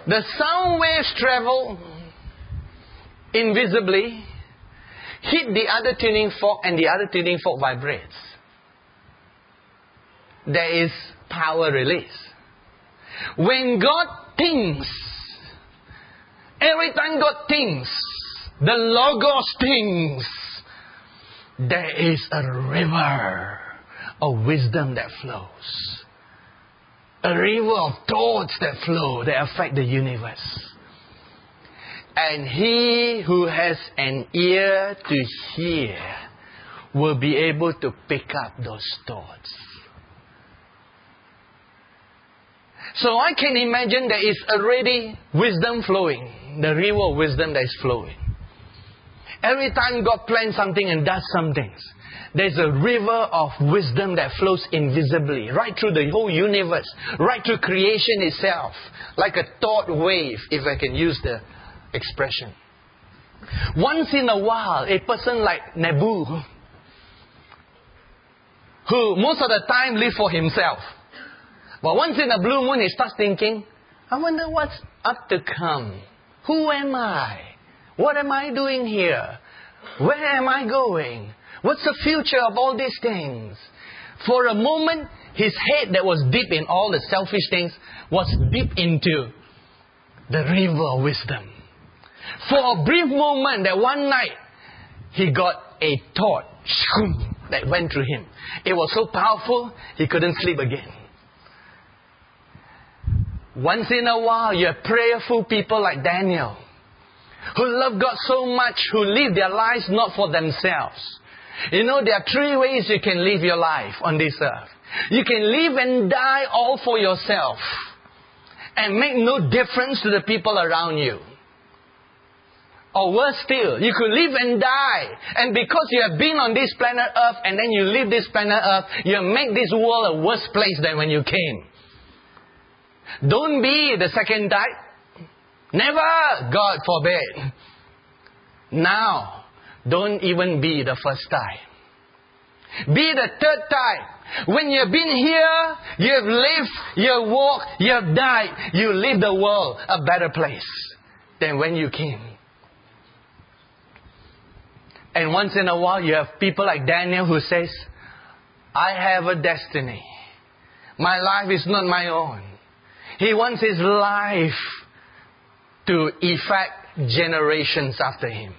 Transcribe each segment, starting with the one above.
The sound waves travel invisibly, hit the other tuning fork, and the other tuning fork vibrates. There is power release. When God thinks, every time God thinks, the Logos thinks, there is a river of wisdom that flows. A river of thoughts that flow, that affect the universe. And he who has an ear to hear will be able to pick up those thoughts. So I can imagine there is already wisdom flowing. The river of wisdom that is flowing. Every time God plans something and does some things, there's a river of wisdom that flows invisibly, right through the whole universe, right through creation itself, like a thought wave, if I can use the expression. Once in a while, a person like Nebu, who most of the time lives for himself, but once in a blue moon he starts thinking, I wonder what's up to come. Who am I? What am I doing here? Where am I going? What's the future of all these things? For a moment, his head that was deep in all the selfish things was deep into the river of wisdom. For a brief moment, that one night, he got a thought that went through him. It was so powerful, he couldn't sleep again. Once in a while, you have prayerful people like Daniel, who love God so much, who live their lives not for themselves. You know, there are three ways you can live your life on this earth. You can live and die all for yourself and make no difference to the people around you. Or worse still, you could live and die, and because you have been on this planet Earth and then you leave this planet Earth, you make this world a worse place than when you came. Don't be the second type. Never, God forbid. Now, don't even be the first type. Be the third type. When you've been here, you've lived, you've walked, you've died, you leave the world a better place than when you came. And once in a while, you have people like Daniel who says, I have a destiny. My life is not my own. He wants his life to affect generations after him.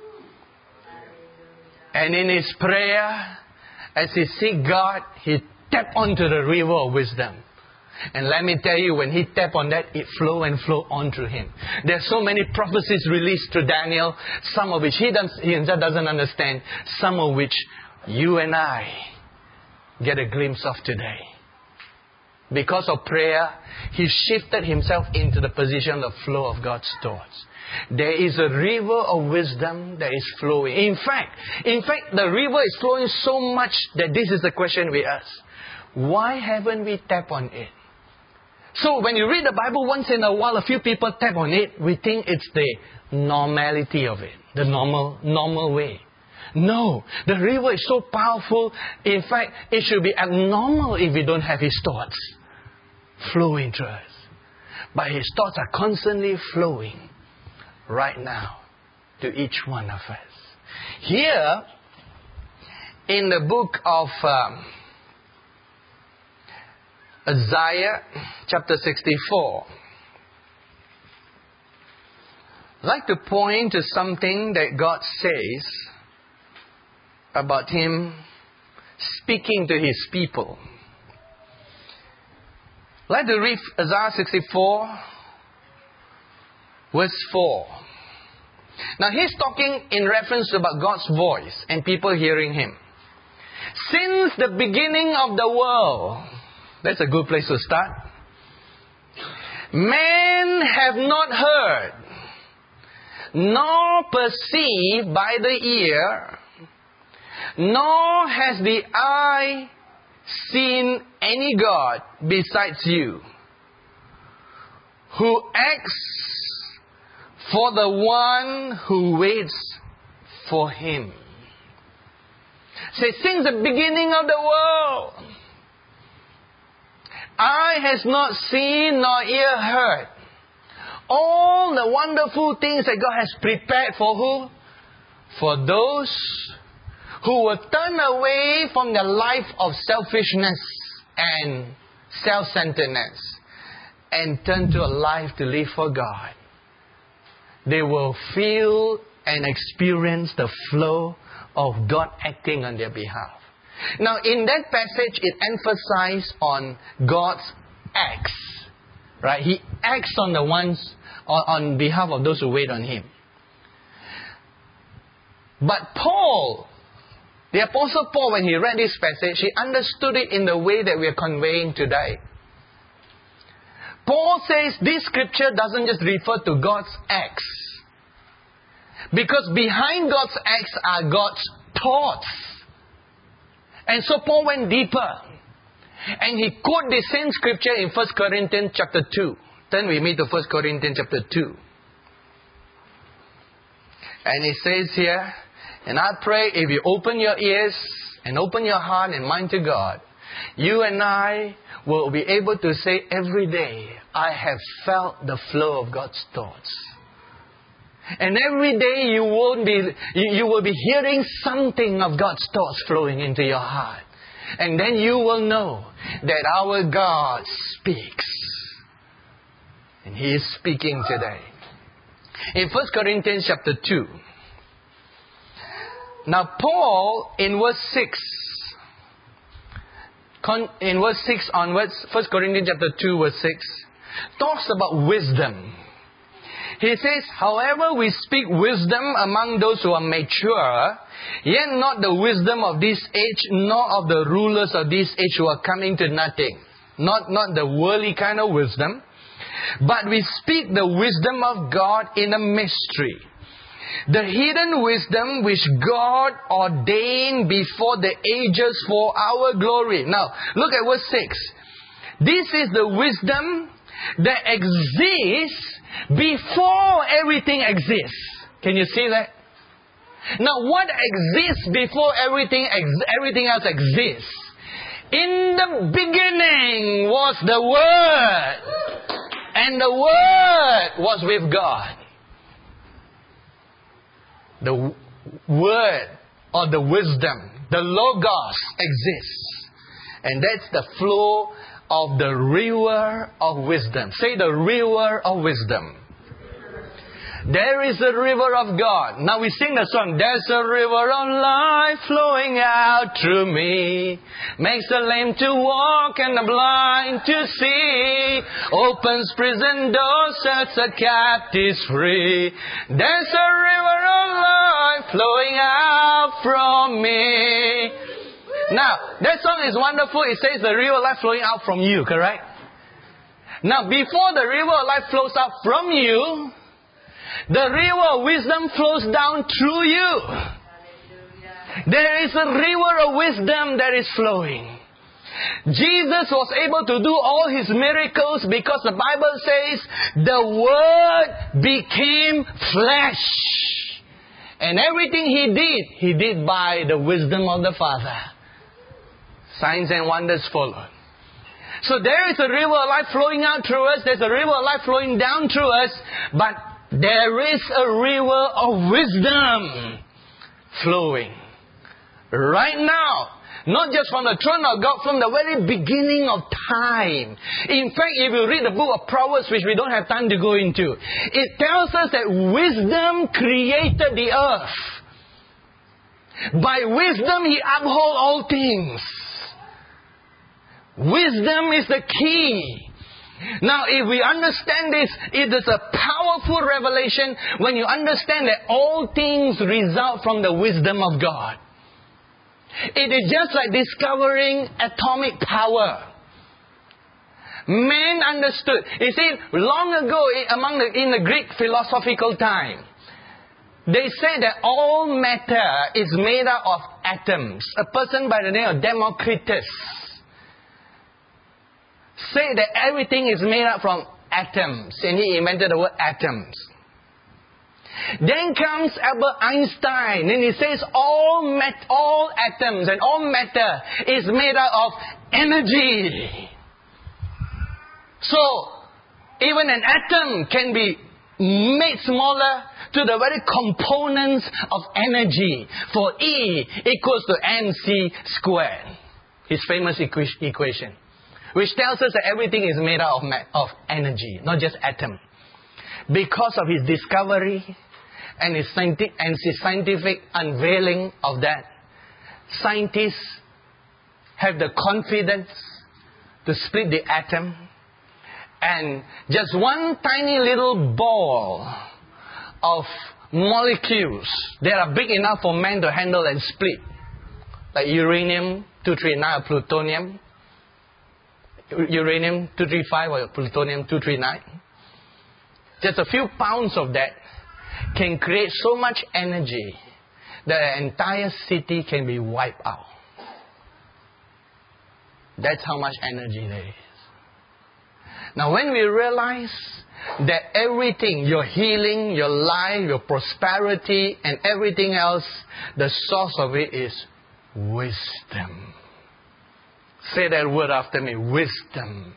And in his prayer, as he seek God, he tap onto the river of wisdom. And let me tell you, when he tap on that, it flow and flow on through him. There's so many prophecies released to Daniel, some of which he himself doesn't understand, some of which you and I get a glimpse of today. Because of prayer, he shifted himself into the position of flow of God's thoughts. There is a river of wisdom that is flowing. In fact, the river is flowing so much that this is the question we ask. Why haven't we tapped on it? So when you read the Bible once in a while, a few people tap on it, we think it's the normality of it, the normal way. No, the river is so powerful. In fact, it should be abnormal if we don't have his thoughts flowing through us. But his thoughts are constantly flowing right now to each one of us. Here, in the book of Isaiah, chapter 64, I'd like to point to something that God says about him speaking to his people. I'd like to read Isaiah 64, verse 4. Now he's talking in reference about God's voice and people hearing him. Since the beginning of the world, that's a good place to start. Men have not heard, nor perceived by the ear, nor has the eye seen any God besides you, who acts for the one who waits for him. Say, since the beginning of the world, eye has not seen nor ear heard all the wonderful things that God has prepared for who? For those who will turn away from the life of selfishness and self-centeredness and turn to a life to live for God. They will feel and experience the flow of God acting on their behalf. Now, in that passage, it emphasizes on God's acts. Right? He acts on the ones, on behalf of those who wait on Him. But Paul, the Apostle Paul, when he read this passage, he understood it in the way that we are conveying today. Paul says this scripture doesn't just refer to God's acts. Because behind God's acts are God's thoughts. And so Paul went deeper. And he quoted the same scripture in 1 Corinthians chapter 2. Then we meet to 1 Corinthians chapter 2. And it says here, and I pray if you open your ears and open your heart and mind to God, you and I will be able to say every day, I have felt the flow of God's thoughts. And every day you will be hearing something of God's thoughts flowing into your heart. And then you will know that our God speaks. And He is speaking today. In 1 Corinthians chapter 2. Now Paul, in verse 6, onwards, 1 Corinthians chapter 2 verse 6, talks about wisdom. He says, however we speak wisdom among those who are mature, yet not the wisdom of this age, nor of the rulers of this age who are coming to nothing. Not the worldly kind of wisdom. But we speak the wisdom of God in a mystery. The hidden wisdom which God ordained before the ages for our glory. Now, look at verse 6. This is the wisdom that exists before everything exists. Can you see that? Now, what exists before everything else exists? In the beginning was the Word, and the Word was with God. The Word or the wisdom, the Logos exists. And that's the flow of the river of wisdom. Say the river of wisdom. There is a river of God. Now we sing the song. There's a river of life flowing out through me. Makes the lame to walk and the blind to see. Opens prison doors, sets the captives free. There's a river of life flowing out from me. Now, that song is wonderful. It says the river of life flowing out from you, correct? Now, before the river of life flows out from you, the river of wisdom flows down through you. There is a river of wisdom that is flowing. Jesus was able to do all His miracles because the Bible says the Word became flesh. And everything He did by the wisdom of the Father. Signs and wonders followed. So there is a river of life flowing out through us. There's a river of life flowing down through us. But there is a river of wisdom flowing right now. Not just from the throne of God, from the very beginning of time. In fact, if you read the book of Proverbs, which we don't have time to go into, it tells us that wisdom created the earth. By wisdom, He upholds all things. Wisdom is the key. Now, if we understand this, it is a powerful revelation when you understand that all things result from the wisdom of God. It is just like discovering atomic power. Man understood. You see, long ago, in the Greek philosophical time, they say that all matter is made up of atoms. A person by the name of Democritus say that everything is made up from atoms. And he invented the word atoms. Then comes Albert Einstein. And he says all atoms and all matter is made up of energy. So, Even an atom can be made smaller to the very components of energy. For E equals to mc squared. His famous equation. Which tells us that everything is made out of energy, not just atom. Because of his discovery and his scientific unveiling of that, scientists have the confidence to split the atom, and just one tiny little ball of molecules that are big enough for man to handle and split, like uranium-239 or plutonium, uranium-235 or plutonium-239. Just a few pounds of that can create so much energy that an entire city can be wiped out. That's how much energy there is. Now when we realize that everything, your healing, your life, your prosperity, and everything else, the source of it is wisdom. Say that word after me, wisdom.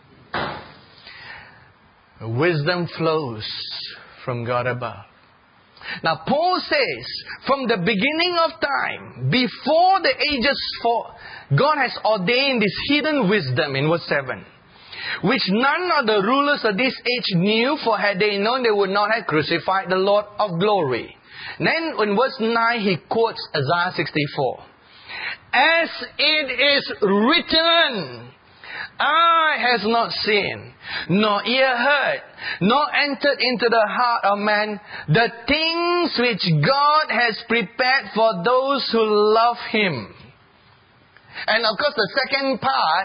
Wisdom flows from God above. Now Paul says, from the beginning of time, before the ages God has ordained this hidden wisdom in verse 7, which none of the rulers of this age knew, for had they known, they would not have crucified the Lord of glory. Then in verse 9 he quotes Isaiah 64. As it is written, eye has not seen, nor ear heard, nor entered into the heart of man, the things which God has prepared for those who love Him. And of course the second part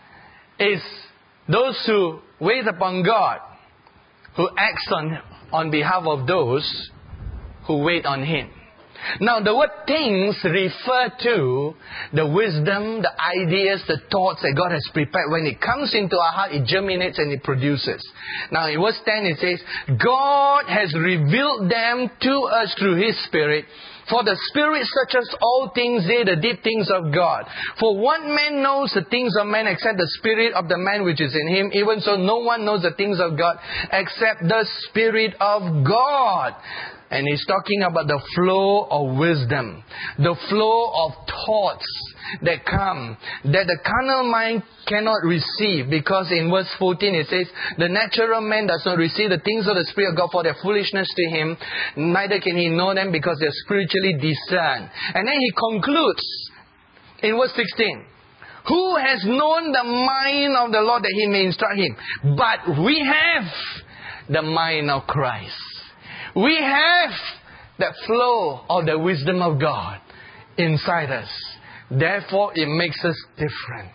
is those who wait upon God, who acts on behalf of those who wait on Him. Now the word things refer to the wisdom, the ideas, the thoughts that God has prepared. When it comes into our heart, it germinates and it produces. Now in verse 10 it says, God has revealed them to us through His Spirit. For the Spirit searches all things, yea, the deep things of God. For what man knows the things of man except the Spirit of the man which is in him? Even so, no one knows the things of God except the Spirit of God. And he's talking about the flow of wisdom, the flow of thoughts that come, that the carnal mind cannot receive. Because in verse 14 it says, the natural man does not receive the things of the Spirit of God, for their foolishness to him, neither can he know them because they are spiritually discerned. And then he concludes in verse 16, who has known the mind of the Lord that he may instruct him? But we have the mind of Christ. We have that flow of the wisdom of God inside us. Therefore, it makes us different.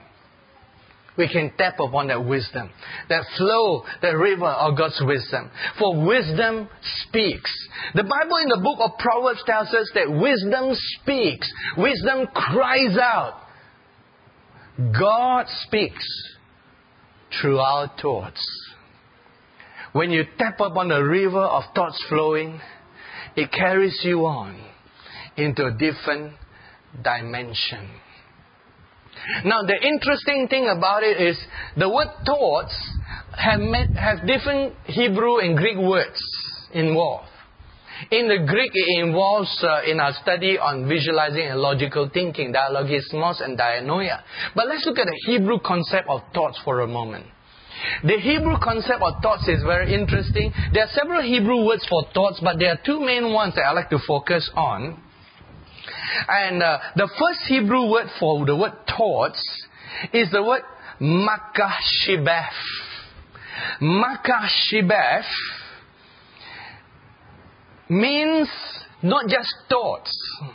We can tap upon that wisdom, that flow, that river of God's wisdom. For wisdom speaks. The Bible in the book of Proverbs tells us that wisdom speaks. Wisdom cries out. God speaks through our thoughts. When you tap upon the river of thoughts flowing, it carries you on into a different dimension. Now the interesting thing about it is the word thoughts have different Hebrew and Greek words involved. In the Greek it involves, in our study on visualizing and logical thinking, dialogismos and dianoia. But let's look at the Hebrew concept of thoughts for a moment. The Hebrew concept of thoughts is very interesting. There are several Hebrew words for thoughts, but there are two main ones that I like to focus on. And the first Hebrew word for the word thoughts is the word makashibeth. Makashibeth means not just thoughts.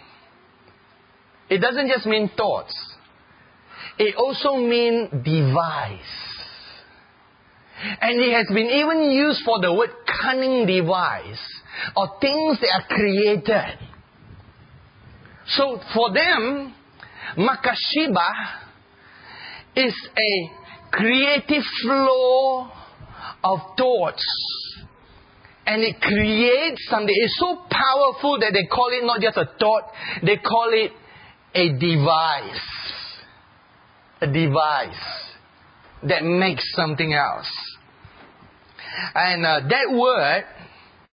It doesn't just mean thoughts. It also means device. And it has been even used for the word cunning device, or things that are created. So for them, makashiba is a creative flow of thoughts. And it creates something. It's so powerful that they call it not just a thought, they call it a device. A device that makes something else. And that word